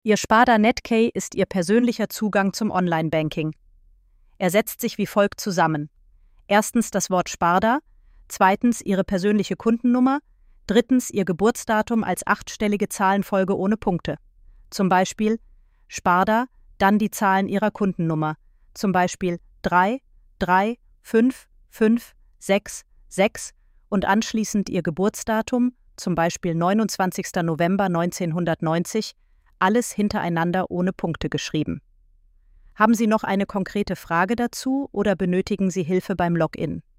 Ihr Sparda Netkey ist Ihr persönlicher Zugang zum Online-Banking. Er setzt sich wie folgt zusammen. Erstens das Wort Sparda, zweitens Ihre persönliche Kundennummer, drittens Ihr Geburtsdatum als 8-stellige Zahlenfolge ohne Punkte. Zum Beispiel Sparda, dann die Zahlen Ihrer Kundennummer. Zum Beispiel 3, 3, 5, 5, 6, 6 und anschließend Ihr Geburtsdatum, zum Beispiel 29. November 1990, alles hintereinander ohne Punkte geschrieben. Haben Sie noch eine konkrete Frage dazu oder benötigen Sie Hilfe beim Login?